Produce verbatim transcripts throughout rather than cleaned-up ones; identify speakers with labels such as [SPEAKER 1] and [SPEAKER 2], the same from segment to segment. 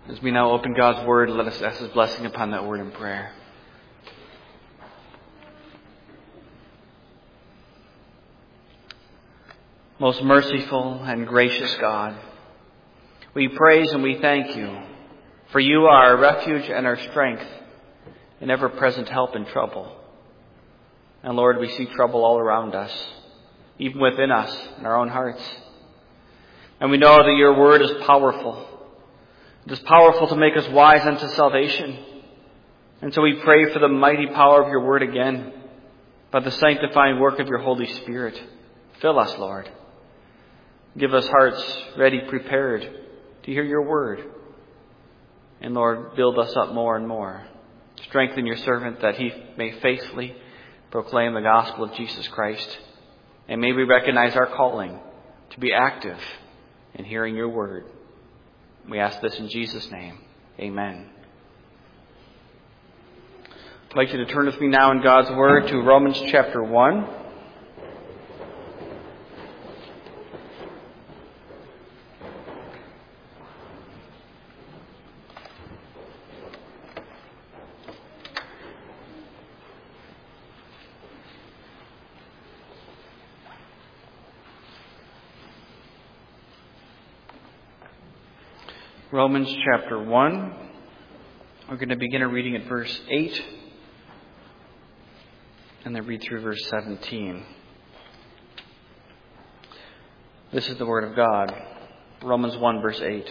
[SPEAKER 1] As we now open God's Word, let us ask His blessing upon that Word in prayer. Most merciful and gracious God, we praise and we thank You, for You are our refuge and our strength, and ever-present help in trouble. And Lord, we see trouble all around us, even within us, in our own hearts. And we know that Your Word is powerful. It is powerful to make us wise unto salvation. And so we pray for the mighty power of Your Word again, by the sanctifying work of Your Holy Spirit. Fill us, Lord. Give us hearts ready, prepared to hear Your Word. And Lord, build us up more and more. Strengthen Your servant that he may faithfully proclaim the gospel of Jesus Christ. And may we recognize our calling to be active in hearing Your Word. We ask this in Jesus' name. Amen. I'd like you to turn with me now in God's Word to Romans chapter one. Romans chapter one. We're going to begin reading at verse eight and then read through verse seventeen. This is the Word of God. Romans one verse eight.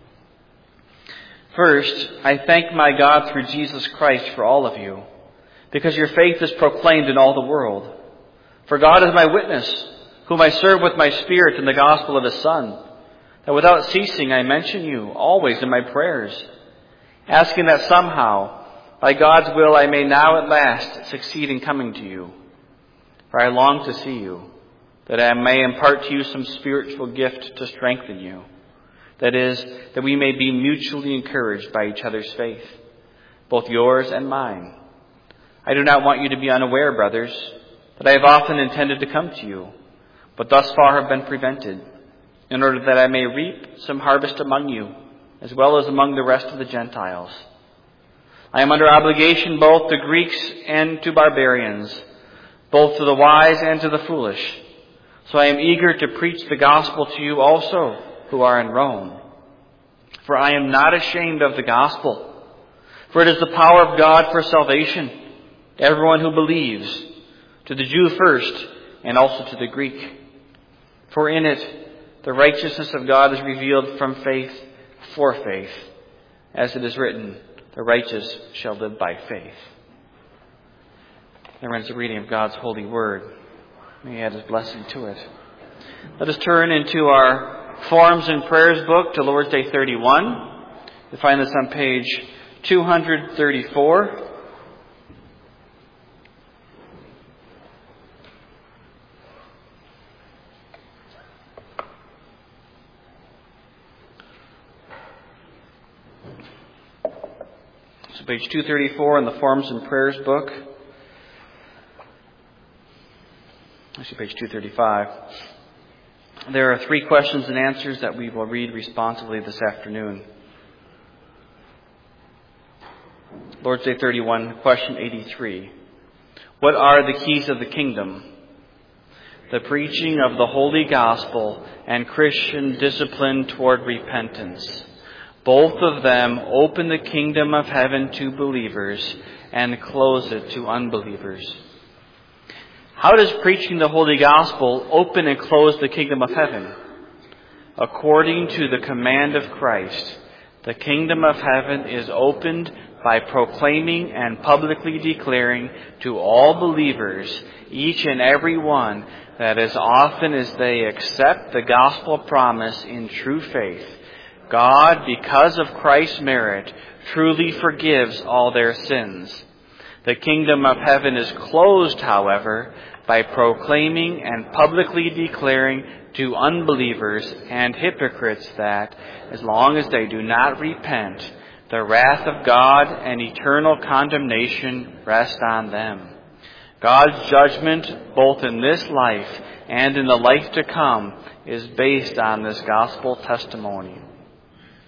[SPEAKER 1] First, I thank my God through Jesus Christ for all of you, because your faith is proclaimed in all the world. For God is my witness, whom I serve with my spirit in the gospel of His Son, that without ceasing I mention you always in my prayers, asking that somehow, by God's will, I may now at last succeed in coming to you. For I long to see you, that I may impart to you some spiritual gift to strengthen you. That is, that we may be mutually encouraged by each other's faith, both yours and mine. I do not want you to be unaware, brothers, that I have often intended to come to you, but thus far have been prevented, in order that I may reap some harvest among you, as well as among the rest of the Gentiles. I am under obligation both to Greeks and to barbarians, both to the wise and to the foolish. So I am eager to preach the gospel to you also who are in Rome. For I am not ashamed of the gospel, for it is the power of God for salvation to everyone who believes, to the Jew first, and also to the Greek. For in it the righteousness of God is revealed from faith for faith, as it is written, the righteous shall live by faith. There ends the reading of God's holy word. May He add His blessing to it. Let us turn into our Forms and Prayers book to Lord's Day thirty-one. You'll find this on page two thirty-four. So page two thirty-four in the Forms and Prayers book. Actually, page two thirty-five. There are three questions and answers that we will read responsively this afternoon. Lord's Day thirty-one, question eighty-three. What are the keys of the kingdom? The preaching of the holy gospel and Christian discipline toward repentance. Both of them open the kingdom of heaven to believers and close it to unbelievers. How does preaching the holy gospel open and close the kingdom of heaven? According to the command of Christ, the kingdom of heaven is opened by proclaiming and publicly declaring to all believers, each and every one, that as often as they accept the gospel promise in true faith, God, because of Christ's merit, truly forgives all their sins. The kingdom of heaven is closed, however, by proclaiming and publicly declaring to unbelievers and hypocrites that, as long as they do not repent, the wrath of God and eternal condemnation rest on them. God's judgment, both in this life and in the life to come, is based on this gospel testimony.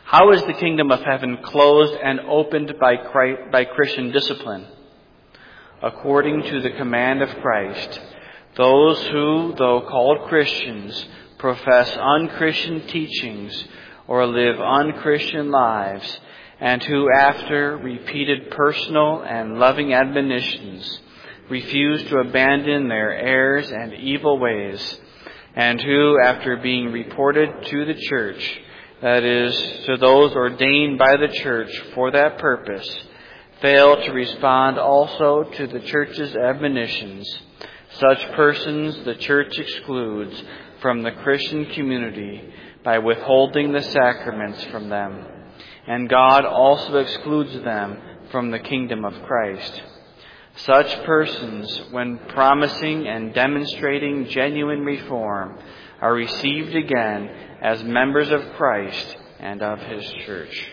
[SPEAKER 1] How is the kingdom of heaven closed and opened by Christ, by Christian discipline? According to the command of Christ, those who, though called Christians, profess unchristian teachings or live unchristian lives, and who, after repeated personal and loving admonitions, refuse to abandon their errors and evil ways, and who, after being reported to the church, that is, to those ordained by the church for that purpose, fail to respond also to the church's admonitions, such persons the church excludes from the Christian community by withholding the sacraments from them, and God also excludes them from the kingdom of Christ. Such persons, when promising and demonstrating genuine reform, are received again as members of Christ and of His church.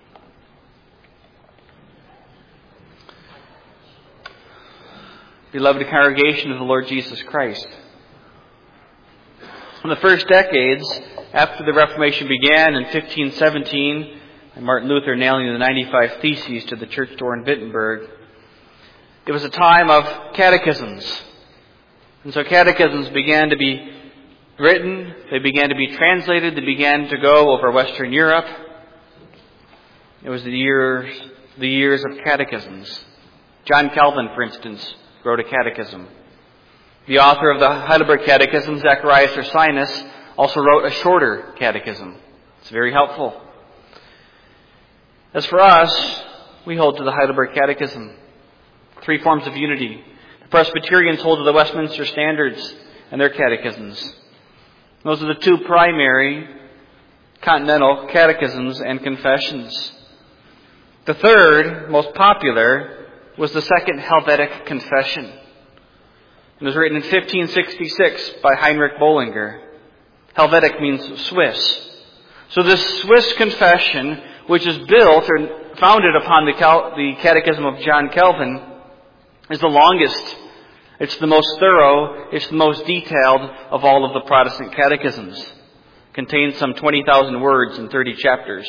[SPEAKER 1] Beloved congregation of the Lord Jesus Christ, in the first decades after the Reformation began in fifteen seventeen, and Martin Luther nailing the ninety-five Theses to the church door in Wittenberg, it was a time of catechisms. And so catechisms began to be written, they began to be translated, they began to go over Western Europe. It was the years, the years of catechisms. John Calvin, for instance, wrote a catechism. The author of the Heidelberg Catechism, Zacharias Ursinus, also wrote a shorter catechism. It's very helpful. As for us, we hold to the Heidelberg Catechism. Three forms of unity. The Presbyterians hold to the Westminster Standards and their catechisms. Those are the two primary continental catechisms and confessions. The third, most popular, was the Second Helvetic Confession. It was written in fifteen sixty-six by Heinrich Bullinger. Helvetic means Swiss. So this Swiss confession, which is built or founded upon the, Cal- the Catechism of John Calvin, is the longest. It's the most thorough. It's the most detailed of all of the Protestant catechisms. It contains some twenty thousand words in thirty chapters.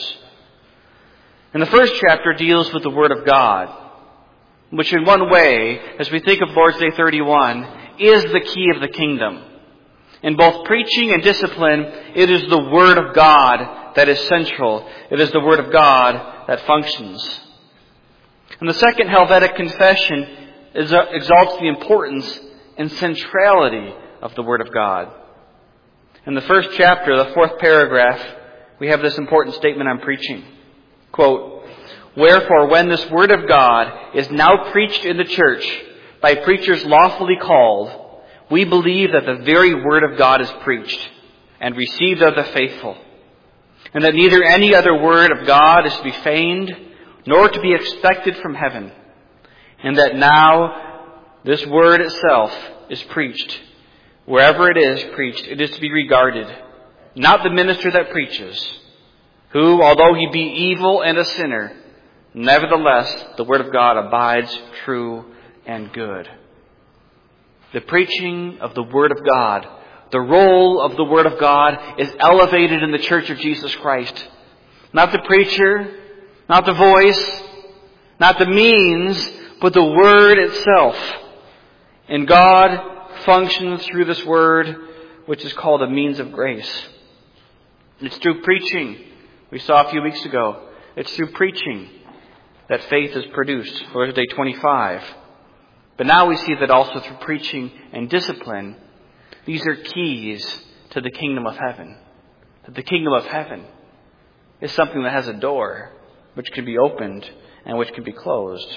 [SPEAKER 1] And the first chapter deals with the Word of God, which in one way, as we think of Lord's Day thirty-one, is the key of the kingdom. In both preaching and discipline, it is the Word of God that is central. It is the Word of God that functions. And the second Helvetic Confession exalts the importance and centrality of the Word of God. In the first chapter, the fourth paragraph, we have this important statement on preaching. Quote, "Wherefore, when this Word of God is now preached in the church by preachers lawfully called, we believe that the very Word of God is preached and received of the faithful, and that neither any other word of God is to be feigned, nor to be expected from heaven, and that now this Word itself is preached. Wherever it is preached, it is to be regarded, not the minister that preaches, who, although he be evil and a sinner, nevertheless the Word of God abides true and good." The preaching of the Word of God, the role of the Word of God is elevated in the Church of Jesus Christ. Not the preacher, not the voice, not the means, but the Word itself. And God functions through this Word, which is called a means of grace. It's through preaching, we saw a few weeks ago, it's through preaching that faith is produced. Lord's Day twenty-five. But now we see that also through preaching and discipline, these are keys to the kingdom of heaven. That the kingdom of heaven is something that has a door which can be opened and which can be closed.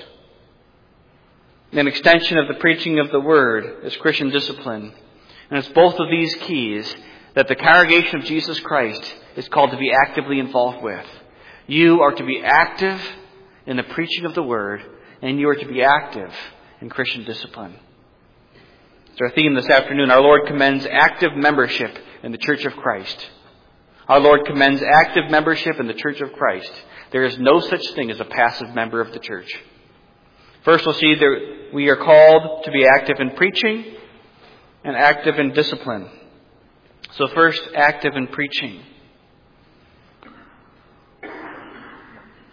[SPEAKER 1] An extension of the preaching of the Word is Christian discipline. And it's both of these keys that the congregation of Jesus Christ is called to be actively involved with. You are to be active in the preaching of the Word, and you are to be active in Christian discipline. It's our theme this afternoon. Our Lord commends active membership in the Church of Christ. Our Lord commends active membership in the Church of Christ. There is no such thing as a passive member of the church. First, we'll see that we are called to be active in preaching and active in discipline. So first, active in preaching.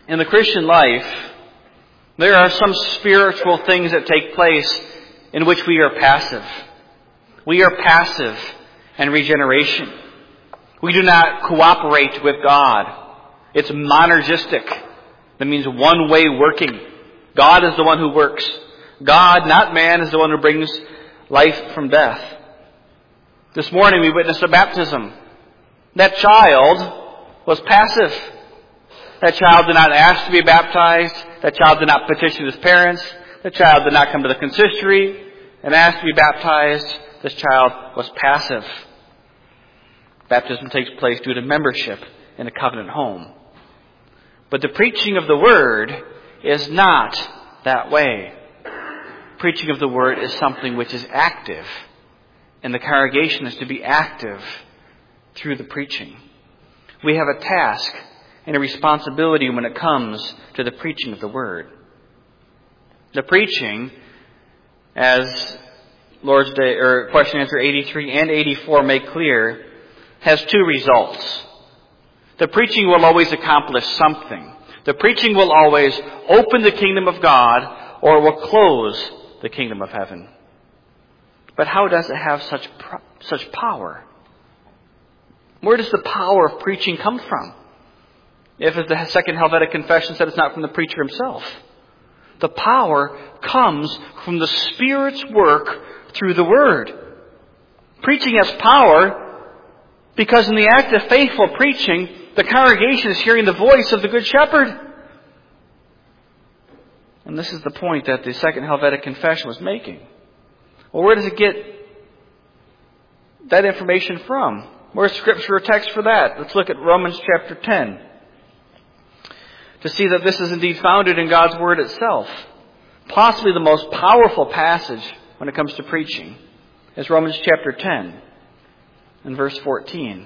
[SPEAKER 1] In the Christian life, there are some spiritual things that take place in which we are passive. We are passive in regeneration. We do not cooperate with God. It's monergistic. That means one-way working. God is the one who works. God, not man, is the one who brings life from death. This morning we witnessed a baptism. That child was passive. That child did not ask to be baptized. That child did not petition his parents. That child did not come to the consistory and ask to be baptized. This child was passive. Baptism takes place due to membership in a covenant home. But the preaching of the Word is not that way. Preaching of the Word is something which is active. And the congregation is to be active through the preaching. We have a task and a responsibility when it comes to the preaching of the Word. The preaching, as Lord's Day or question answer eighty-three and eighty-four make clear, has two results. The preaching will always accomplish something. The preaching will always open the kingdom of God, or it will close the kingdom of heaven. But how does it have such such power? Where does the power of preaching come from? If, as the Second Helvetic Confession said, it's not from the preacher himself. The power comes from the Spirit's work through the Word. Preaching has power because in the act of faithful preaching, the congregation is hearing the voice of the Good Shepherd. And this is the point that the Second Helvetic Confession was making. Well, where does it get that information from? Where's Scripture or text for that? Let's look at Romans chapter ten. To see that this is indeed founded in God's Word itself. Possibly the most powerful passage when it comes to preaching is Romans chapter ten and verse fourteen.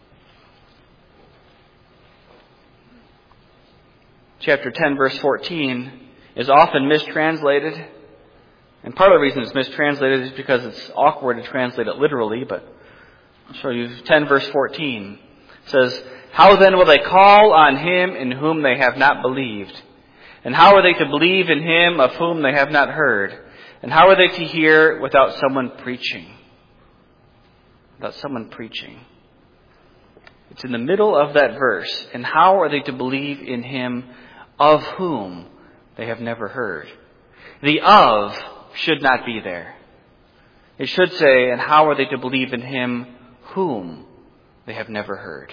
[SPEAKER 1] Chapter ten, verse fourteen is often mistranslated. And part of the reason it's mistranslated is because it's awkward to translate it literally, but I'll show you. ten, verse fourteen says, "How then will they call on him in whom they have not believed? And how are they to believe in him of whom they have not heard? And how are they to hear without someone preaching?" Without someone preaching. It's in the middle of that verse. And how are they to believe in him of whom they have never heard? The of should not be there. It should say, and how are they to believe in him whom they have never heard?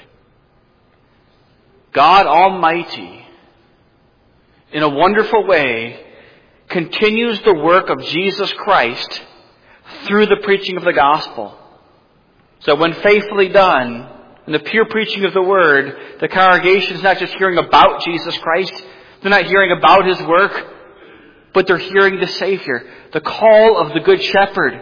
[SPEAKER 1] God Almighty, in a wonderful way, continues the work of Jesus Christ through the preaching of the gospel. So when faithfully done, in the pure preaching of the Word, the congregation is not just hearing about Jesus Christ, they're not hearing about His work, but they're hearing the Savior, the call of the Good Shepherd.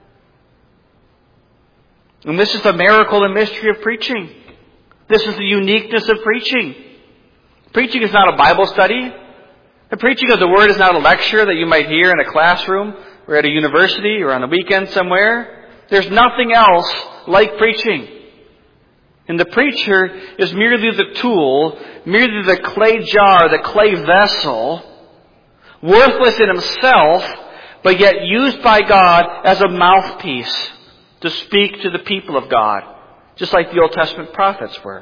[SPEAKER 1] And this is the miracle and mystery of preaching. This is the uniqueness of preaching. Preaching is not a Bible study. The preaching of the Word is not a lecture that you might hear in a classroom or at a university or on a weekend somewhere. There's nothing else like preaching. And the preacher is merely the tool, merely the clay jar, the clay vessel, worthless in himself, but yet used by God as a mouthpiece to speak to the people of God, just like the Old Testament prophets were.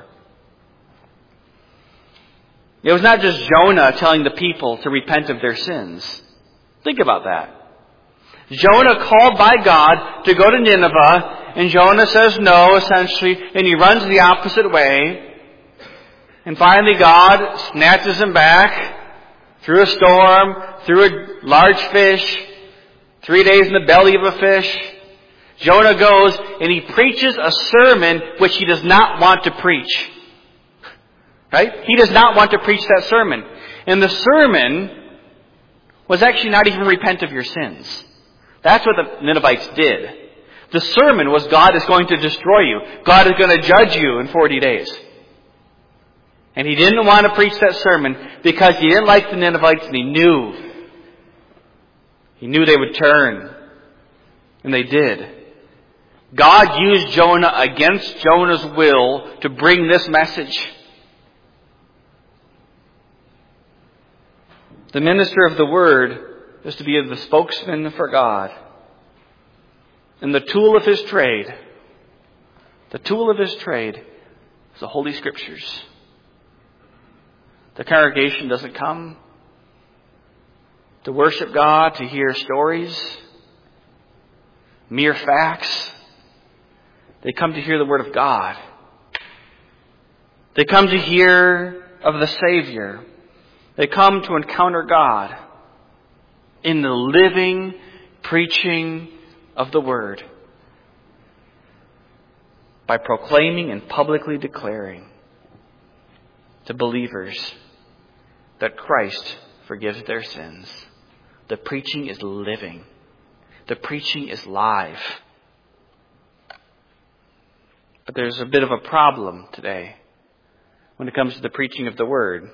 [SPEAKER 1] It was not just Jonah telling the people to repent of their sins. Think about that. Jonah called by God to go to Nineveh, and Jonah says no, essentially, and he runs the opposite way. And finally God snatches him back through a storm, through a large fish, three days in the belly of a fish. Jonah goes and he preaches a sermon which he does not want to preach. Right? He does not want to preach that sermon. And the sermon was actually not even repent of your sins. That's what the Ninevites did. The sermon was God is going to destroy you. God is going to judge you in forty days. And he didn't want to preach that sermon because he didn't like the Ninevites and he knew. He knew they would turn. And they did. God used Jonah against Jonah's will to bring this message. The minister of the Word is to be the spokesman for God. And the tool of his trade, the tool of his trade is the Holy Scriptures. The congregation doesn't come to worship God, to hear stories, mere facts. They come to hear the Word of God. They come to hear of the Savior. They come to encounter God in the living preaching of the Word, by proclaiming and publicly declaring to believers that Christ forgives their sins. The preaching is living. The preaching is live. But there's a bit of a problem today when it comes to the preaching of the Word.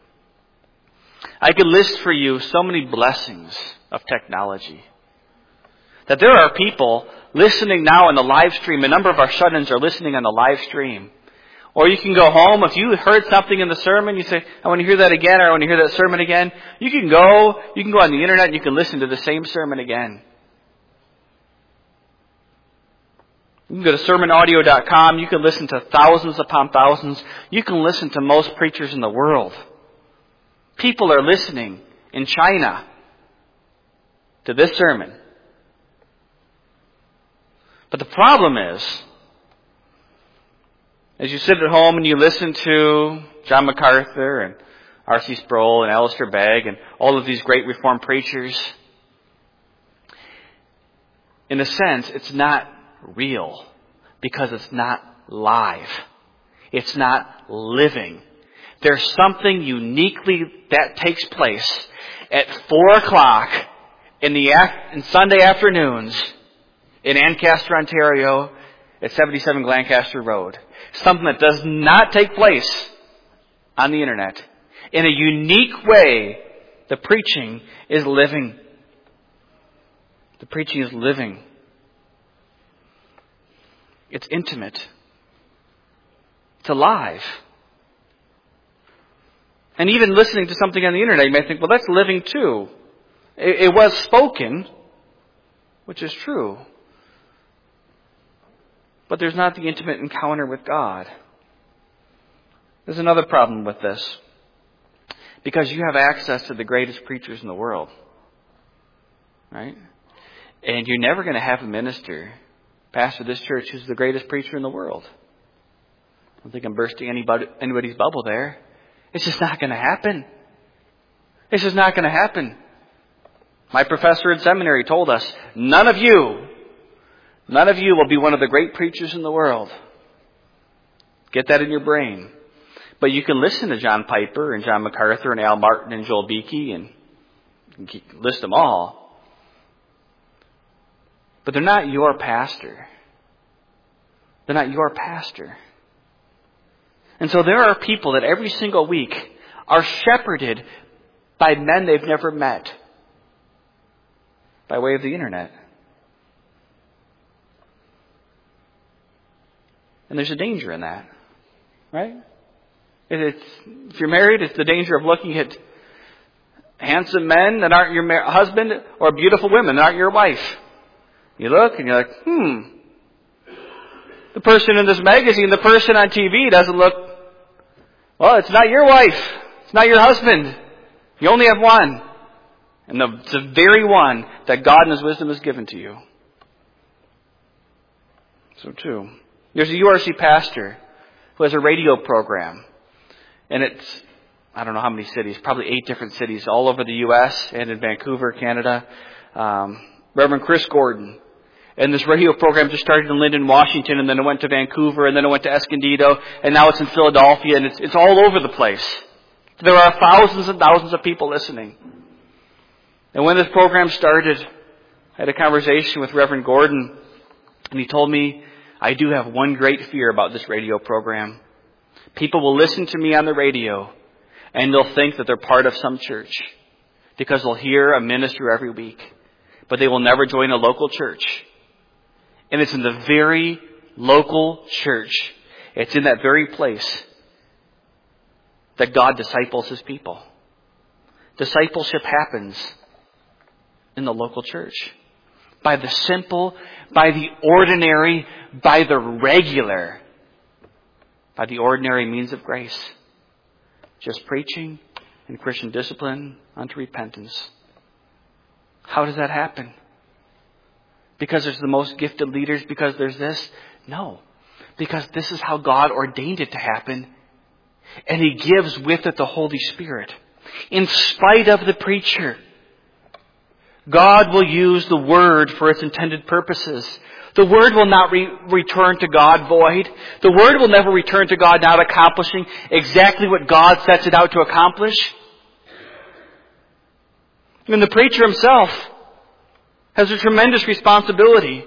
[SPEAKER 1] I could list for you so many blessings of technology. That there are people listening now on the live stream. A number of our shut-ins are listening on the live stream. Or you can go home. If you heard something in the sermon, you say, I want to hear that again, or I want to hear that sermon again. You can go, you can go on the internet and you can listen to the same sermon again. You can go to sermon audio dot com. You can listen to thousands upon thousands. You can listen to most preachers in the world. People are listening in China to this sermon. But the problem is, as you sit at home and you listen to John MacArthur and R C Sproul and Alistair Begg and all of these great Reformed preachers, in a sense, it's not real because it's not live. It's not living. There's something uniquely that takes place at four o'clock in the in Sunday afternoons in Ancaster, Ontario, at seventy-seven Lancaster Road. Something that does not take place on the internet. In a unique way, the preaching is living. The preaching is living. It's intimate. It's alive. And even listening to something on the internet, you may think, well, that's living too. It, it was spoken, which is true. But there's not the intimate encounter with God. There's another problem with this. Because you have access to the greatest preachers in the world. Right? And you're never going to have a minister pastor this church who's the greatest preacher in the world. I don't think I'm bursting anybody, anybody's bubble there. It's just not going to happen. It's just not going to happen. My professor in seminary told us, none of you, none of you will be one of the great preachers in the world. Get that in your brain. But you can listen to John Piper and John MacArthur and Al Martin and Joel Beakey and you can list them all. But they're not your pastor. They're not your pastor. And so there are people that every single week are shepherded by men they've never met by way of the internet. And there's a danger in that, right? It's, if you're married, it's the danger of looking at handsome men that aren't your husband or beautiful women that aren't your wife. You look and you're like, hmm, the person in this magazine, the person on T V doesn't look, well, it's not your wife. It's not your husband. You only have one. And the, it's the very one that God in His wisdom has given to you. So too. There's a U R C pastor who has a radio program. And it's, I don't know how many cities, probably eight different cities all over the U S and in Vancouver, Canada. Um, Reverend Chris Gordon. And this radio program just started in Lyndon, Washington, and then it went to Vancouver, and then it went to Escondido, and now it's in Philadelphia, and it's, it's all over the place. There are thousands and thousands of people listening. And when this program started, I had a conversation with Reverend Gordon, and he told me, I do have one great fear about this radio program. People will listen to me on the radio, and they'll think that they're part of some church, because they'll hear a minister every week, but they will never join a local church. And it's in the very local church, it's in that very place that God disciples His people. Discipleship happens in the local church. By the simple, by the ordinary, by the regular. By the ordinary means of grace. Just preaching and Christian discipline unto repentance. How does that happen? Because there's the most gifted leaders? Because there's this? No. Because this is how God ordained it to happen. And He gives with it the Holy Spirit. In spite of the preacher, God will use the Word for its intended purposes. The Word will not re- return to God void. The Word will never return to God not accomplishing exactly what God sets it out to accomplish. And the preacher himself has a tremendous responsibility.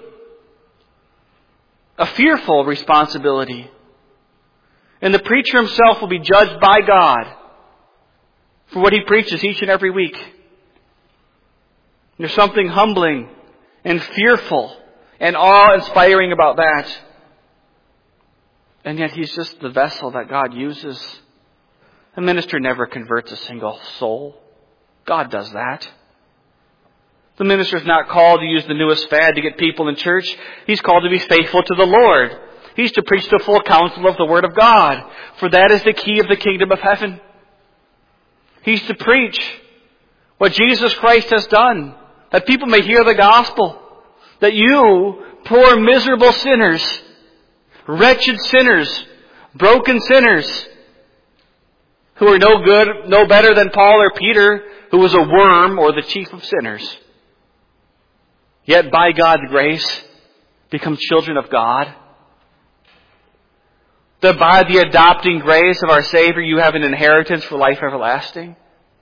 [SPEAKER 1] A fearful responsibility. And the preacher himself will be judged by God for what he preaches each and every week. There's something humbling and fearful and awe-inspiring about that. And yet he's just the vessel that God uses. A minister never converts a single soul. God does that. The minister is not called to use the newest fad to get people in church. He's called to be faithful to the Lord. He's to preach the full counsel of the Word of God. For that is the key of the kingdom of heaven. He's to preach what Jesus Christ has done. That people may hear the gospel. That you, poor miserable sinners, wretched sinners, broken sinners, who are no good, no better than Paul or Peter, who was a worm or the chief of sinners, yet by God's grace become children of God. That by the adopting grace of our Savior you have an inheritance for life everlasting.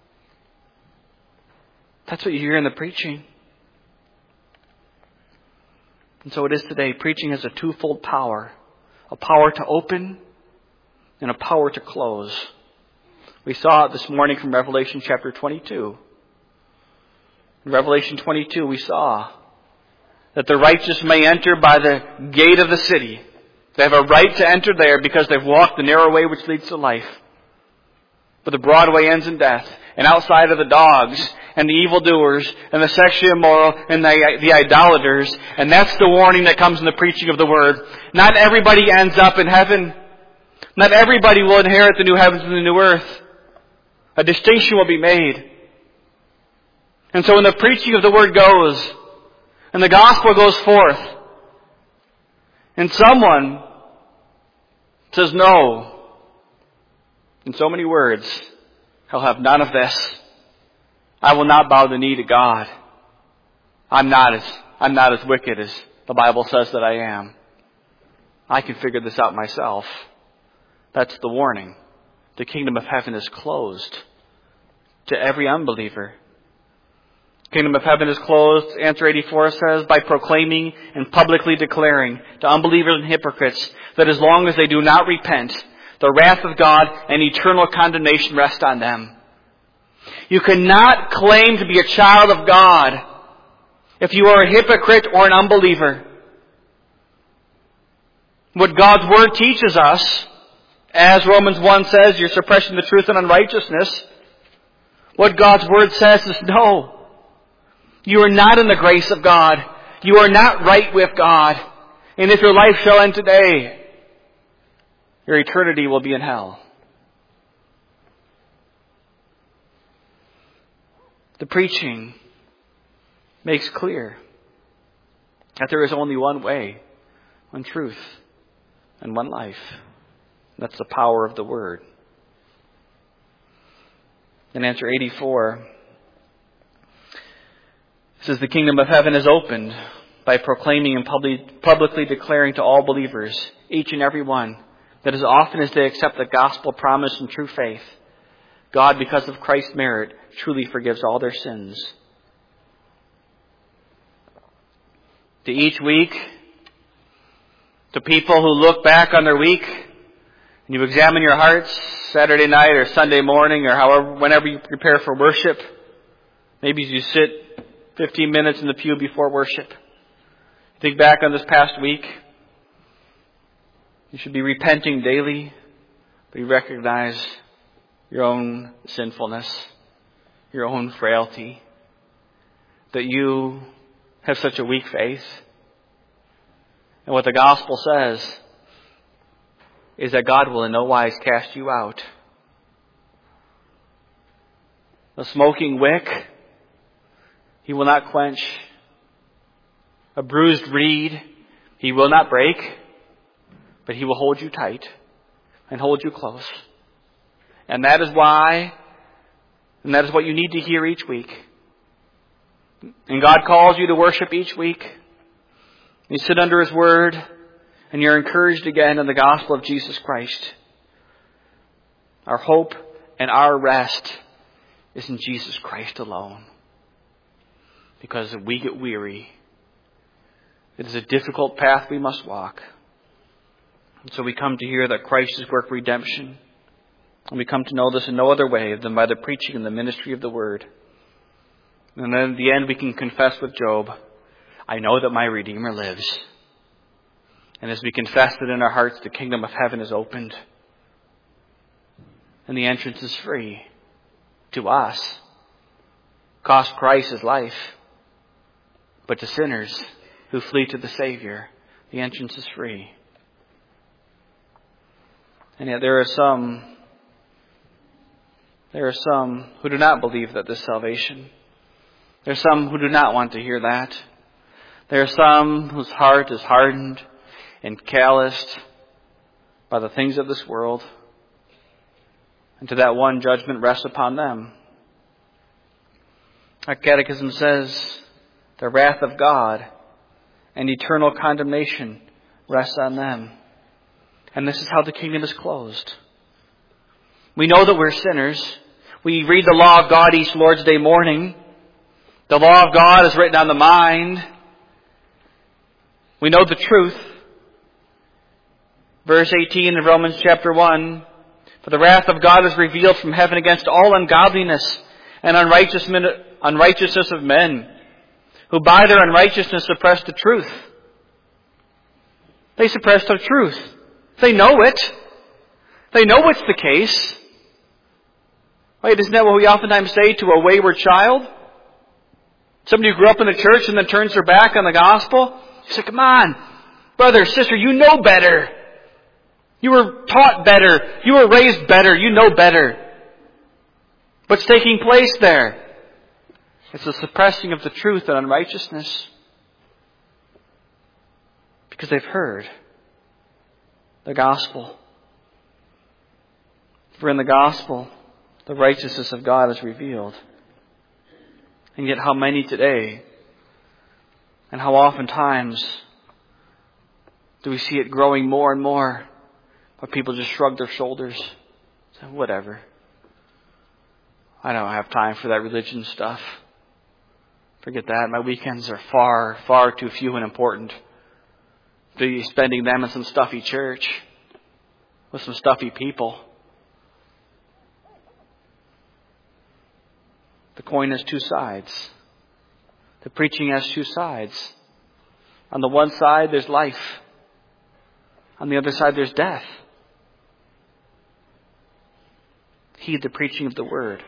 [SPEAKER 1] That's what you hear in the preaching. And so it is today. Preaching has a twofold power. A power to open and a power to close. We saw it this morning from Revelation chapter twenty-two. In Revelation twenty-two we saw that the righteous may enter by the gate of the city. They have a right to enter there because they've walked the narrow way which leads to life. But the broad way ends in death. And outside are the dogs and the evildoers and the sexually immoral and the, the idolaters. And that's the warning that comes in the preaching of the Word. Not everybody ends up in heaven. Not everybody will inherit the new heavens and the new earth. A distinction will be made. And so when the preaching of the Word goes and the gospel goes forth and someone says no, in so many words, I'll have none of this. I will not bow the knee to God. I'm not as, I'm not as wicked as the Bible says that I am. I can figure this out myself. That's the warning. The kingdom of heaven is closed to every unbeliever. Kingdom of heaven is closed, answer eighty-four says, by proclaiming and publicly declaring to unbelievers and hypocrites that as long as they do not repent, the wrath of God and eternal condemnation rest on them. You cannot claim to be a child of God if you are a hypocrite or an unbeliever. What God's Word teaches us, as Romans one says, you're suppressing the truth and unrighteousness. What God's Word says is no. You are not in the grace of God. You are not right with God. And if your life shall end today, your eternity will be in hell. The preaching makes clear that there is only one way, one truth, and one life. That's the power of the Word. In answer eighty-four, it says the kingdom of heaven is opened by proclaiming and public, publicly declaring to all believers, each and every one, that as often as they accept the gospel promise in true faith, God, because of Christ's merit, truly forgives all their sins. To each week, to people who look back on their week, and you examine your hearts Saturday night or Sunday morning or however, whenever you prepare for worship, maybe you sit fifteen minutes in the pew before worship. Think back on this past week. You should be repenting daily, but you recognize your own sinfulness. your own frailty, that you have such a weak faith. And what the gospel says is that God will in no wise cast you out. A smoking wick He will not quench. A bruised reed He will not break, but He will hold you tight and hold you close. And that is why, and that is what you need to hear each week. And God calls you to worship each week. You sit under His Word, and you're encouraged again in the gospel of Jesus Christ. Our hope and our rest is in Jesus Christ alone. Because if we get weary, it is a difficult path we must walk. And so we come to hear that Christ has worked redemption. And we come to know this in no other way than by the preaching and the ministry of the Word. And then at the end we can confess with Job, I know that my Redeemer lives. And as we confess it in our hearts, the kingdom of heaven is opened. And the entrance is free to us. Cost Christ his life. But to sinners who flee to the Savior, the entrance is free. And yet there are some, there are some who do not believe that this salvation. There are some who do not want to hear that. There are some whose heart is hardened and calloused by the things of this world. And to that one, judgment rests upon them. Our catechism says, the wrath of God and eternal condemnation rests on them. And this is how the kingdom is closed. We know that we're sinners. We read the law of God each Lord's Day morning. The law of God is written on the mind. We know the truth. Verse eighteen of Romans chapter one. For the wrath of God is revealed from heaven against all ungodliness and unrighteousness of men, who by their unrighteousness suppress the truth. They suppress the truth. They know it. They know it's the case. Right? Isn't that what we oftentimes say to a wayward child? Somebody who grew up in the church and then turns their back on the gospel. You say, come on, brother, sister, you know better. You were taught better. You were raised better. You know better. What's taking place there? It's the suppressing of the truth and unrighteousness. Because they've heard the gospel. For in the gospel, the righteousness of God is revealed. And yet how many today, and how oftentimes do we see it growing more and more, but people just shrug their shoulders, say, whatever. I don't have time for that religion stuff. Forget that. My weekends are far, far too few and important to be spending them in some stuffy church with some stuffy people. The coin has two sides. The preaching has two sides. On the one side, there's life. On the other side, there's death. Heed the preaching of the Word.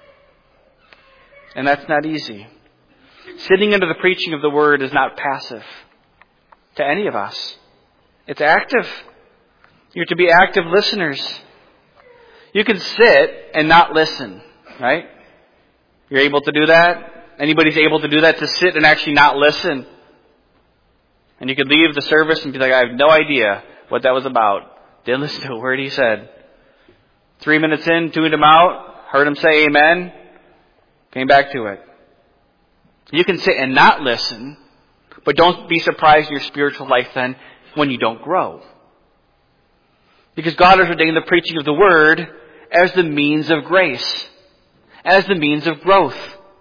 [SPEAKER 1] And that's not easy. Sitting under the preaching of the Word is not passive to any of us. It's active. You're to be active listeners. You can sit and not listen, right? You're able to do that? Anybody's able to do that, to sit and actually not listen? And you could leave the service and be like, I have no idea what that was about. Didn't listen to a word he said. Three minutes in, tuned him out, heard him say amen, came back to it. You can sit and not listen, but don't be surprised in your spiritual life then when you don't grow. Because God has ordained the preaching of the Word as the means of grace, as the means of growth.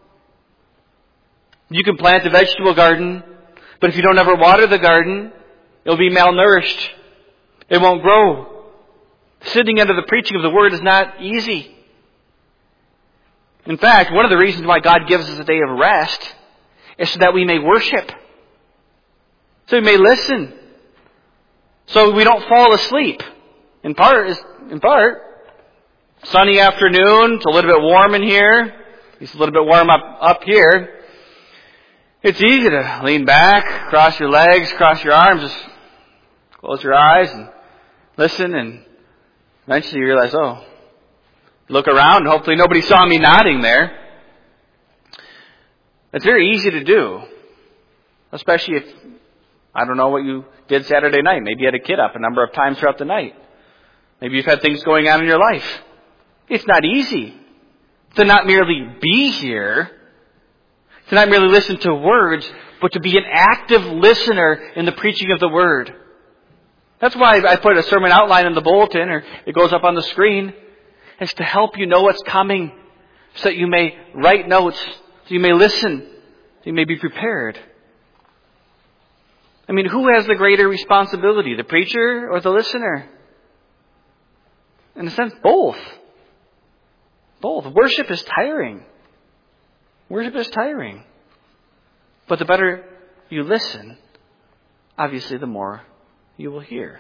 [SPEAKER 1] You can plant a vegetable garden, but if you don't ever water the garden, it'll be malnourished. It won't grow. Sitting under the preaching of the Word is not easy. In fact, one of the reasons why God gives us a day of rest is so that we may worship. So we may listen. So we don't fall asleep. In part, in part, sunny afternoon, it's a little bit warm in here. It's a little bit warm up, up here. It's easy to lean back, cross your legs, cross your arms, just close your eyes and listen, and eventually you realize, oh, look around, and hopefully nobody saw me nodding there. It's very easy to do, especially if, I don't know what you did Saturday night. Maybe you had a kid up a number of times throughout the night. Maybe you've had things going on in your life. It's not easy to not merely be here, to not merely listen to words, but to be an active listener in the preaching of the Word. That's why I put a sermon outline in the bulletin, or it goes up on the screen. It's to help you know what's coming, so that you may write notes, so you may listen, so you may be prepared. I mean, who has the greater responsibility, the preacher or the listener? In a sense, both. Both. Worship is tiring. Worship is tiring. But the better you listen, obviously the more you will hear.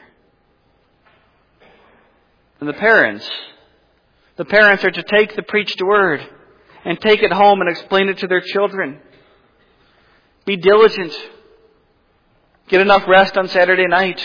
[SPEAKER 1] And the parents, the parents are to take the preached word and take it home and explain it to their children. Be diligent. Get enough rest on Saturday night.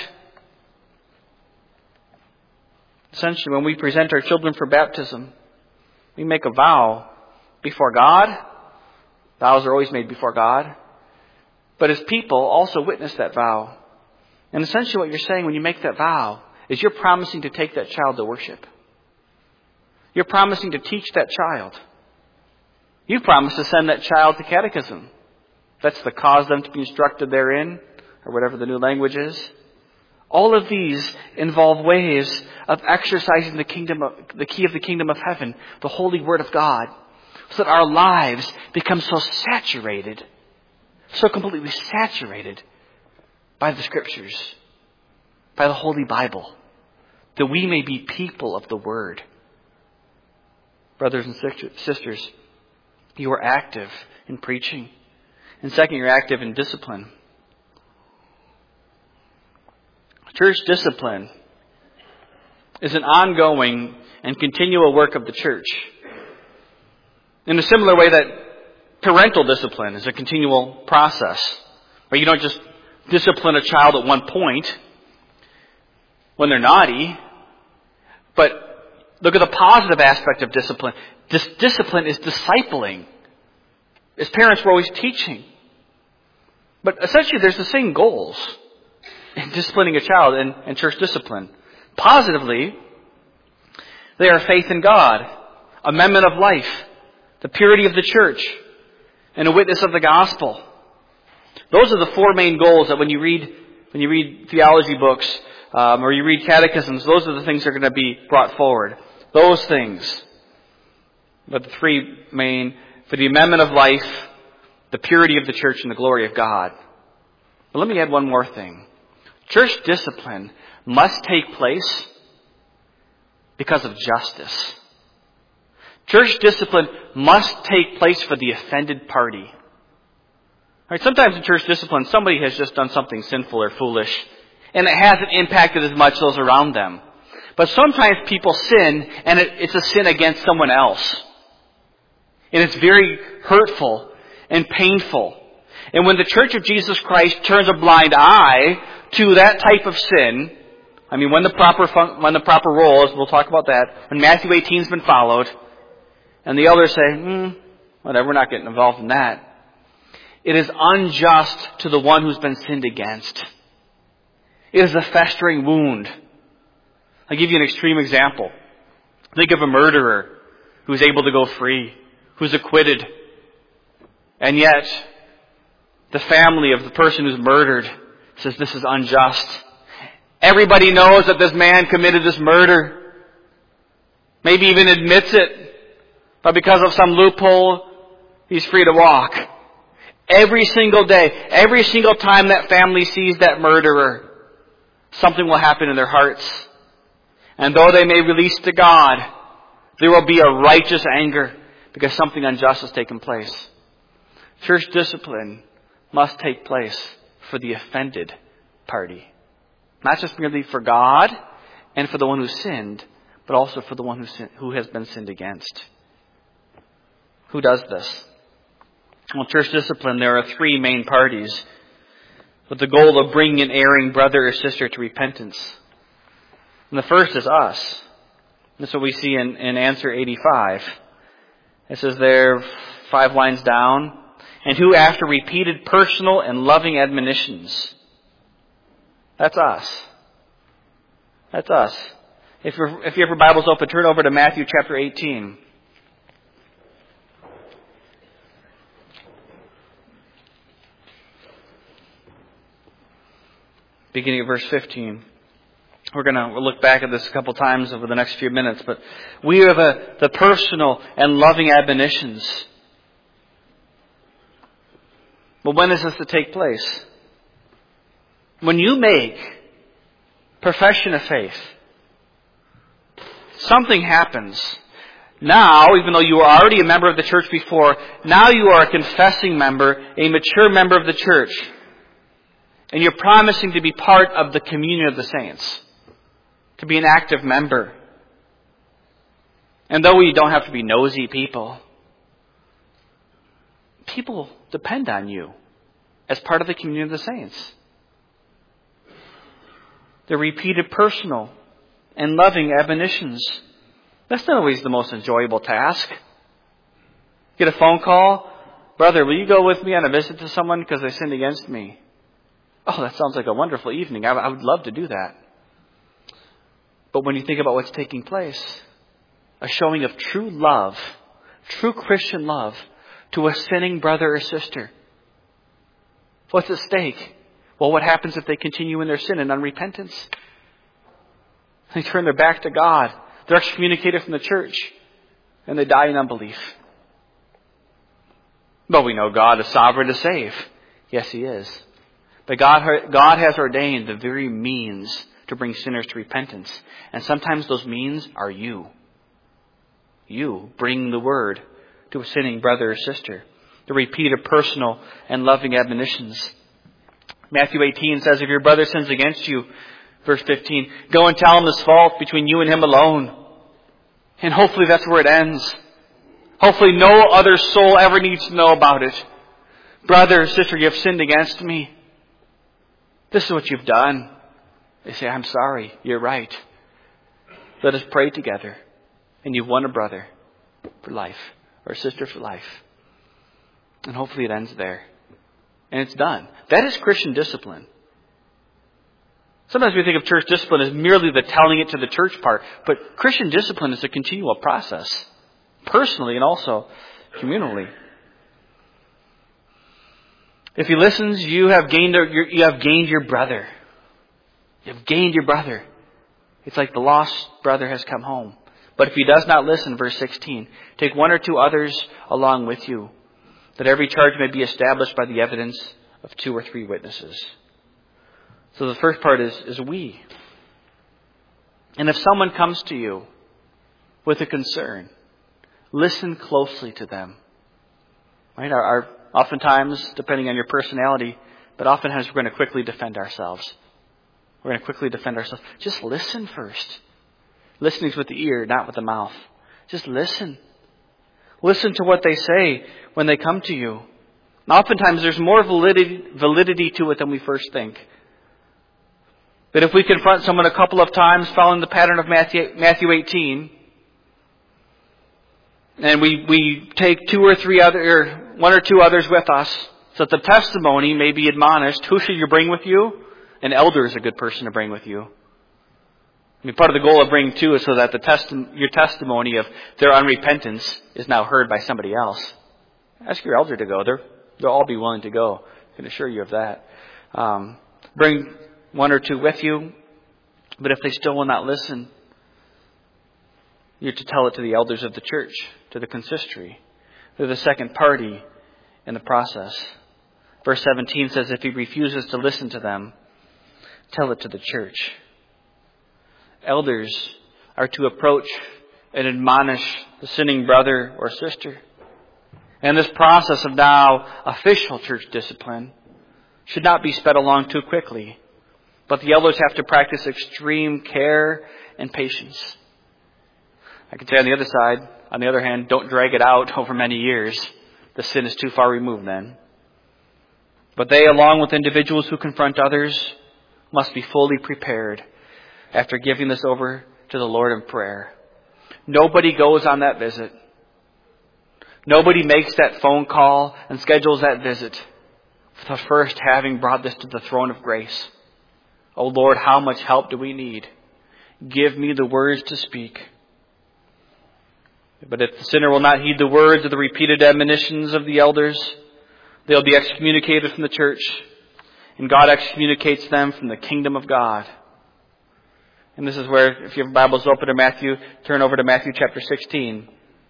[SPEAKER 1] Essentially, when we present our children for baptism, we make a vow before God. Vows are always made before God. But as people, also witness that vow. And essentially what you're saying when you make that vow is you're promising to take that child to worship. You're promising to teach that child. You promise to send that child to catechism. That's to cause them to be instructed therein, or whatever the new language is. All of these involve ways of exercising the kingdom of, the key of the kingdom of heaven, the holy word of God, so that our lives become so saturated, so completely saturated by the Scriptures, by the Holy Bible, that we may be people of the Word. Brothers and sisters, you are active in preaching. And second, you're active in discipline. Church discipline is an ongoing and continual work of the church. In a similar way that parental discipline is a continual process, where you don't just discipline a child at one point when they're naughty, but look at the positive aspect of discipline. This discipline is discipling. As parents, we're always teaching. But essentially, there's the same goals in disciplining a child and, and church discipline. Positively, they are faith in God, amendment of life, the purity of the church, and a witness of the gospel. Those are the four main goals that when you read when you read theology books um, or you read catechisms, those are the things that are going to be brought forward. Those things. But the three main, for the amendment of life, the purity of the church, and the glory of God. But let me add one more thing. Church discipline must take place because of justice. Church discipline must take place for the offended party. Right, sometimes in church discipline, somebody has just done something sinful or foolish, and it hasn't impacted as much those around them. But sometimes people sin, and it, it's a sin against someone else. And it's very hurtful and painful. And when the Church of Jesus Christ turns a blind eye to that type of sin, I mean, when the proper fun, when the proper role is, we'll talk about that, when Matthew eighteen has been followed, and the elders say, hmm, whatever, we're not getting involved in that. It is unjust to the one who's been sinned against. It is a festering wound. I'll give you an extreme example. Think of a murderer who's able to go free, who's acquitted, and yet the family of the person who's murdered says this is unjust. Everybody knows that this man committed this murder. Maybe even admits it. But because of some loophole, he's free to walk. Every single day, every single time that family sees that murderer, something will happen in their hearts. And though they may release to God, there will be a righteous anger because something unjust has taken place. Church discipline must take place for the offended party. Not just merely for God and for the one who sinned, but also for the one who, sin- who has been sinned against. Who does this? Well, church discipline, there are three main parties with the goal of bringing an erring brother or sister to repentance. And the first is us. That's what we see in, in answer eighty-five. It says there, five lines down, and who after repeated personal and loving admonitions. That's us. That's us. If, you're, if you have your Bibles open, turn over to Matthew chapter eighteen. Beginning of verse fifteen. We're going to look back at this a couple times over the next few minutes, but we have a, the personal and loving admonitions. But when is this to take place? When you make profession of faith, something happens. Now, even though you were already a member of the church before, now you are a confessing member, a mature member of the church. And you're promising to be part of the communion of the saints. To be an active member. And though we don't have to be nosy people, people depend on you as part of the communion of the saints. The repeated personal and loving admonitions. That's not always the most enjoyable task. Get a phone call. Brother, will you go with me on a visit to someone because they sinned against me? Oh, that sounds like a wonderful evening. I, I would love to do that. But when you think about what's taking place, a showing of true love, true Christian love to a sinning brother or sister. What's at stake? Well, what happens if they continue in their sin and unrepentance? They turn their back to God. They're excommunicated from the church. And they die in unbelief. But we know God is sovereign to save. Yes, He is. But God, God has ordained the very means to bring sinners to repentance. And sometimes those means are you. You bring the word to a sinning brother or sister. The repeated personal and loving admonitions. Matthew eighteen says, if your brother sins against you, verse fifteen, go and tell him his fault between you and him alone. And hopefully that's where it ends. Hopefully no other soul ever needs to know about it. Brother or sister, you have sinned against me. This is what you've done. They say, I'm sorry. You're right. Let us pray together. And you've won a brother for life or a sister for life. And hopefully it ends there. And it's done. That is Christian discipline. Sometimes we think of church discipline as merely the telling it to the church part. But Christian discipline is a continual process. Personally and also communally. If he listens, you have gained your, you have gained your brother. You have gained your brother. It's like the lost brother has come home. But if he does not listen, verse sixteen, take one or two others along with you, that every charge may be established by the evidence of two or three witnesses. So the first part is, is we. And if someone comes to you with a concern, listen closely to them. Right? Our, our, oftentimes, depending on your personality, but oftentimes we're going to quickly defend ourselves. We're going to quickly defend ourselves. Just listen first. Listening is with the ear, not with the mouth. Just listen. Listen to what they say when they come to you. And oftentimes there's more validity, validity to it than we first think. But if we confront someone a couple of times following the pattern of Matthew, Matthew eighteen, and we, we take two or three other, or one or two others with us, so that the testimony may be admonished, who should you bring with you? An elder is a good person to bring with you. I mean, part of the goal of bringing two is so that the testi- your testimony of their unrepentance is now heard by somebody else. Ask your elder to go. They're, they'll all be willing to go. I can assure you of that. Um, bring one or two with you. But if they still will not listen, you're to tell it to the elders of the church, to the consistory. They're the second party in the process. Verse seventeen says, if he refuses to listen to them, tell it to the church. Elders are to approach and admonish the sinning brother or sister. And this process of now official church discipline should not be sped along too quickly. But the elders have to practice extreme care and patience. I can say on the other side, On the other hand, don't drag it out over many years. The sin is too far removed then. But they, along with individuals who confront others, must be fully prepared after giving this over to the Lord in prayer. Nobody goes on that visit. Nobody makes that phone call and schedules that visit without first having brought this to the throne of grace. Oh Lord, how much help do we need? Give me the words to speak. But if the sinner will not heed the words of the repeated admonitions of the elders, they'll be excommunicated from the church, and God excommunicates them from the kingdom of God. And this is where, if you have Bibles open to Matthew, turn over to Matthew chapter sixteen.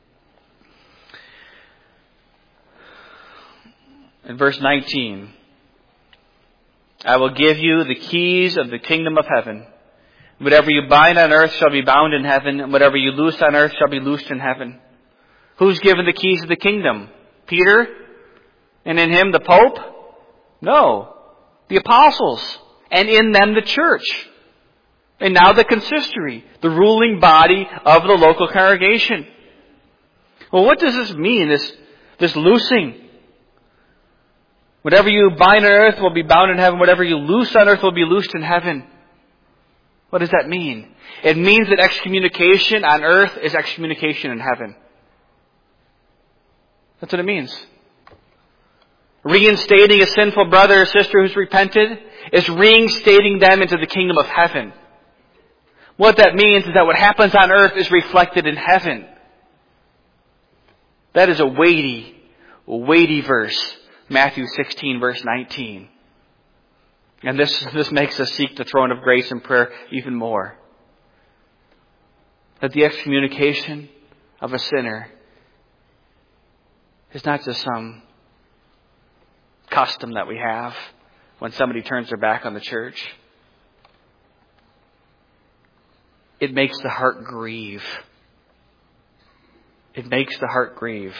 [SPEAKER 1] In verse nineteen, I will give you the keys of the kingdom of heaven. Whatever you bind on earth shall be bound in heaven, and whatever you loose on earth shall be loosed in heaven. Who's given the keys of the kingdom? Peter? And in him the Pope? No. The apostles. And in them the church. And now the consistory, the ruling body of the local congregation. Well, what does this mean, this, this loosing? Whatever you bind on earth will be bound in heaven. Whatever you loose on earth will be loosed in heaven. What does that mean? It means that excommunication on earth is excommunication in heaven. That's what it means. Reinstating a sinful brother or sister who's repented is reinstating them into the kingdom of heaven. What that means is that what happens on earth is reflected in heaven. That is a weighty, weighty verse. Matthew sixteen, verse nineteen. And this, this makes us seek the throne of grace and prayer even more. That the excommunication of a sinner is not just some custom that we have when somebody turns their back on the church. It makes the heart grieve. It makes the heart grieve.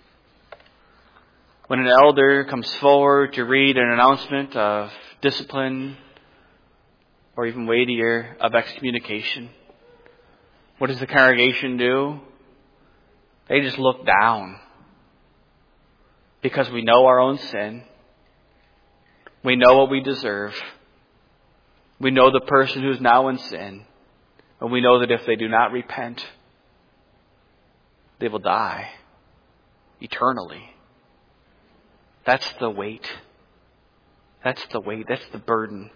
[SPEAKER 1] When an elder comes forward to read an announcement of discipline, or even weightier, of excommunication, what does the congregation do? They just look down. Because we know our own sin. We know what we deserve. We know the person who's now in sin. And we know that if they do not repent, they will die eternally. That's the weight. That's the weight. That's the burden.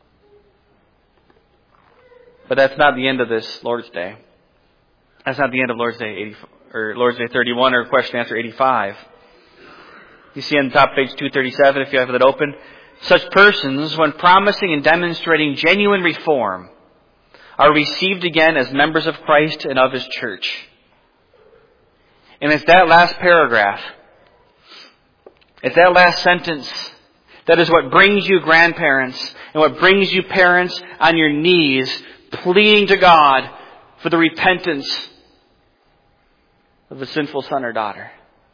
[SPEAKER 1] But that's not the end of this Lord's Day. That's not the end of Lord's Day eighty or Lord's Day thirty-one or question answer eighty-five. You see on the top of page two thirty-seven, if you have that open, such persons, when promising and demonstrating genuine reform, are received again as members of Christ and of His church. And it's that last paragraph, it's that last sentence that is what brings you grandparents and what brings you parents on your knees pleading to God for the repentance of a sinful son or daughter.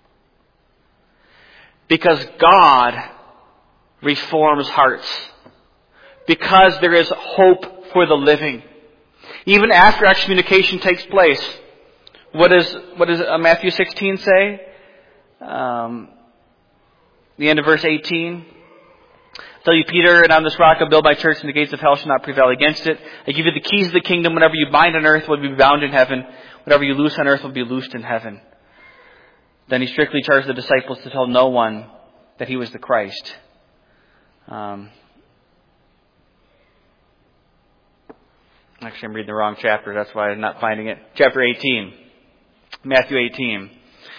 [SPEAKER 1] Because God reforms hearts. Because there is hope for the living. Even after excommunication takes place. What, is, what does Matthew sixteen say? Um, the end of verse eighteen. I tell you, Peter, and on this rock I'll build my church, and the gates of hell shall not prevail against it. I give you the keys of the kingdom. Whatever you bind on earth will be bound in heaven. Whatever you loose on earth will be loosed in heaven. Then he strictly charged the disciples to tell no one that he was the Christ. Um, actually, I'm reading the wrong chapter. That's why I'm not finding it. Chapter eighteen. Matthew eighteen.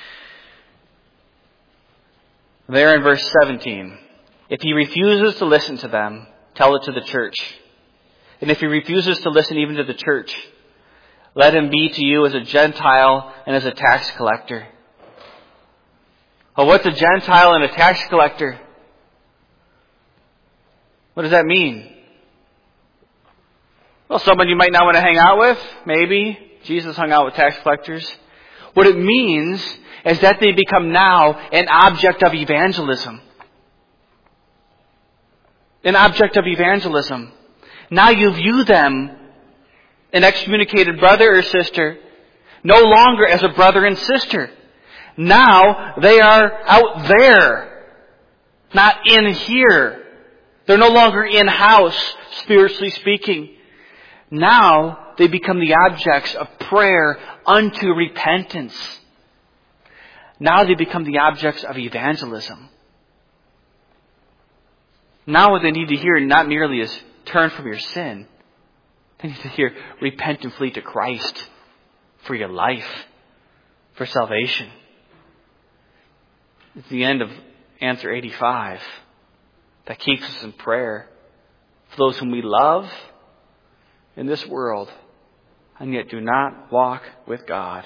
[SPEAKER 1] There in verse seventeen. If he refuses to listen to them, tell it to the church. And if he refuses to listen even to the church, let him be to you as a Gentile and as a tax collector. Well, what's a Gentile and a tax collector? What does that mean? Well, someone you might not want to hang out with, maybe. Jesus hung out with tax collectors. What it means is that they become now an object of evangelism. An object of evangelism. Now you view them, an excommunicated brother or sister, No longer as a brother and sister. Now they are out there, not in here. They're no longer in-house, spiritually speaking. Now they become the objects of prayer unto repentance. Now they become the objects of evangelism. Now what they need to hear not merely is turn from your sin. They need to hear repent and flee to Christ for your life, for salvation. It's the end of answer eighty-five that keeps us in prayer for those whom we love in this world and yet do not walk with God.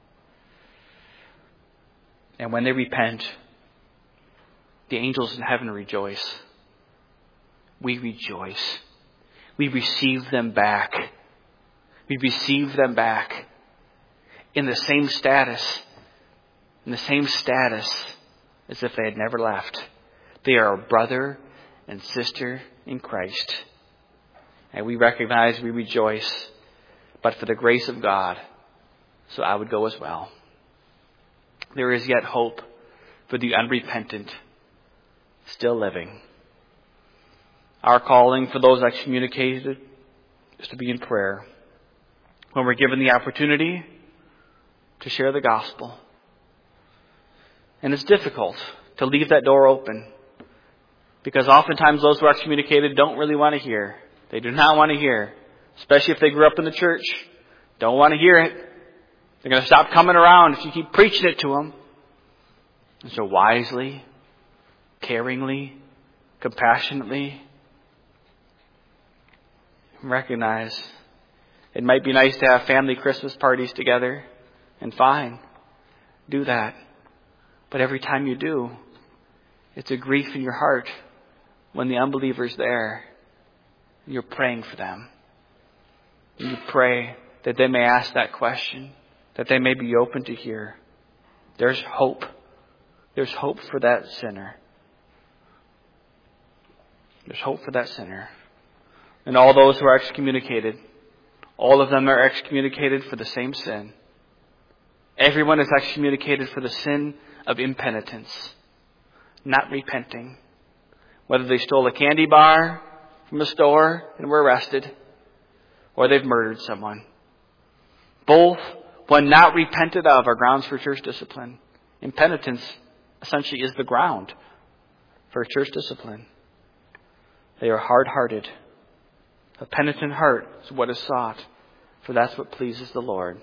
[SPEAKER 1] And when they repent, the angels in heaven rejoice. We rejoice. We receive them back. We receive them back in the same status, in the same status as if they had never left. They are a brother and sister in Christ. And we recognize, we rejoice, but for the grace of God, so I would go as well. There is yet hope for the unrepentant still living. Our calling for those excommunicated is to be in prayer. When we're given the opportunity to share the gospel. And it's difficult to leave that door open because oftentimes those who are excommunicated don't really want to hear. They do not want to hear, especially if they grew up in the church. Don't want to hear it. They're going to stop coming around if you keep preaching it to them. And so wisely, caringly, compassionately, recognize it might be nice to have family Christmas parties together, and fine, do that. But every time you do, it's a grief in your heart when the unbeliever's there. You're praying for them. You pray that they may ask that question, that they may be open to hear. There's hope. There's hope for that sinner. There's hope for that sinner. And all those who are excommunicated, all of them are excommunicated for the same sin. Everyone is excommunicated for the sin of impenitence, not repenting. Whether they stole a candy bar from a store and were arrested, or they've murdered someone. Both, when not repented of, are grounds for church discipline. Impenitence essentially is the ground for church discipline. They are hard-hearted. A penitent heart is what is sought, for that's what pleases the Lord.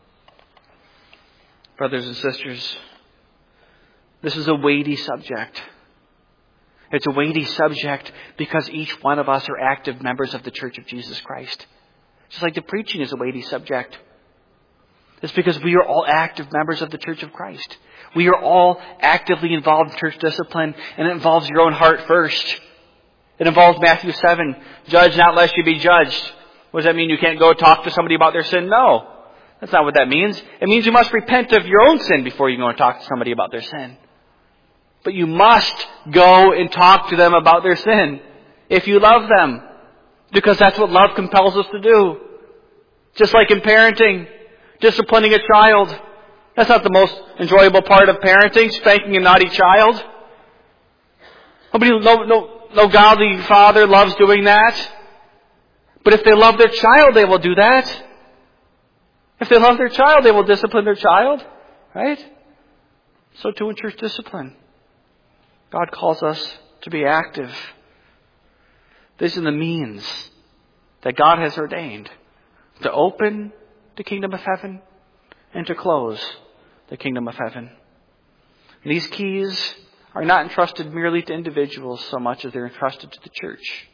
[SPEAKER 1] Brothers and sisters, this is a weighty subject. It's a weighty subject because each one of us are active members of the Church of Jesus Christ. Just like the preaching is a weighty subject. It's because we are all active members of the Church of Christ. We are all actively involved in church discipline, and it involves your own heart first. It involves Matthew seven, judge not lest you be judged. What does that mean? You can't go talk to somebody about their sin? No. That's not what that means. It means you must repent of your own sin before you go and talk to somebody about their sin. But you must go and talk to them about their sin if you love them. Because that's what love compels us to do. Just like in parenting, disciplining a child. That's not the most enjoyable part of parenting, spanking a naughty child. Nobody, no, no, no godly father loves doing that. But if they love their child, they will do that. If they love their child, they will discipline their child. Right? So too in church discipline. God calls us to be active. These are the means that God has ordained to open the kingdom of heaven and to close the kingdom of heaven. These keys are not entrusted merely to individuals so much as they're entrusted to the church.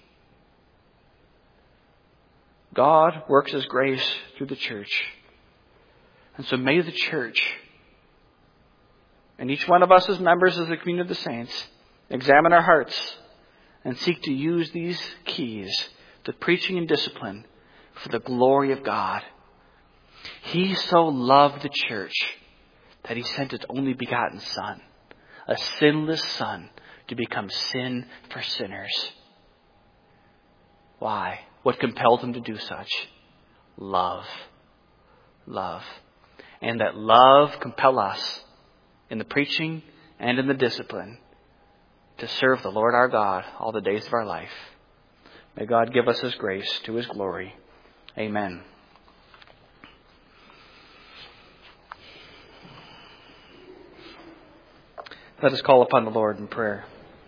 [SPEAKER 1] God works His grace through the church. And so may the church, and each one of us as members of the community of the saints, examine our hearts and seek to use these keys to preaching and discipline for the glory of God. He so loved the church that He sent His only begotten Son, a sinless Son, to become sin for sinners. Why? What compelled Him to do such? Love. Love. and that love compel us in the preaching and in the discipline to serve the Lord our God all the days of our life. May God give us His grace to His glory. Amen. Let us call upon the Lord in prayer.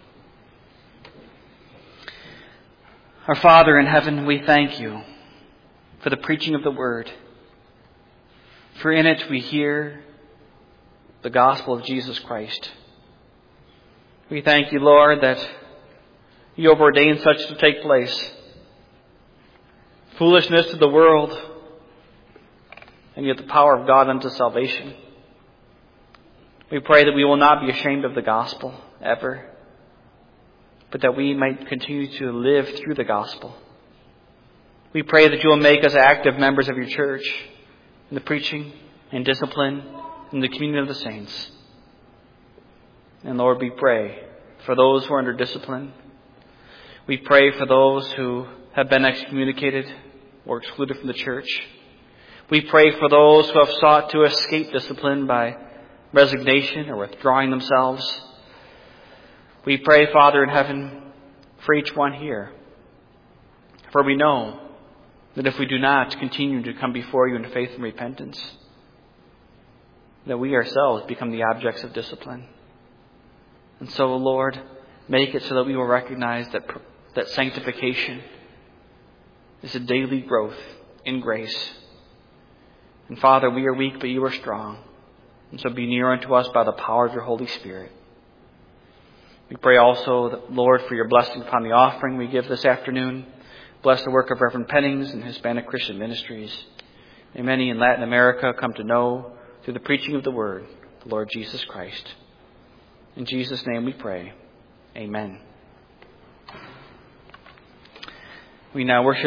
[SPEAKER 1] Our Father in heaven, we thank you for the preaching of the Word. For in it we hear the gospel of Jesus Christ. We thank you, Lord, that you have ordained such to take place. Foolishness to the world, and yet the power of God unto salvation. We pray that we will not be ashamed of the gospel ever, but that we might continue to live through the gospel. We pray that you will make us active members of your church in the preaching and discipline in the communion of the saints. And Lord, we pray for those who are under discipline. We pray for those who have been excommunicated or excluded from the church. We pray for those who have sought to escape discipline by resignation or withdrawing themselves. We pray, Father in heaven, for each one here. For we know that if we do not continue to come before you in faith and repentance, that we ourselves become the objects of discipline. And so, Lord, make it so that we will recognize that, that sanctification is a daily growth in grace. And Father, we are weak, but you are strong. And so be near unto us by the power of your Holy Spirit. We pray also, that, Lord, for your blessing upon the offering we give this afternoon. Bless the work of Reverend Pennings and Hispanic Christian Ministries. May many in Latin America come to know, through the preaching of the Word, the Lord Jesus Christ. In Jesus' name we pray. Amen. We now worship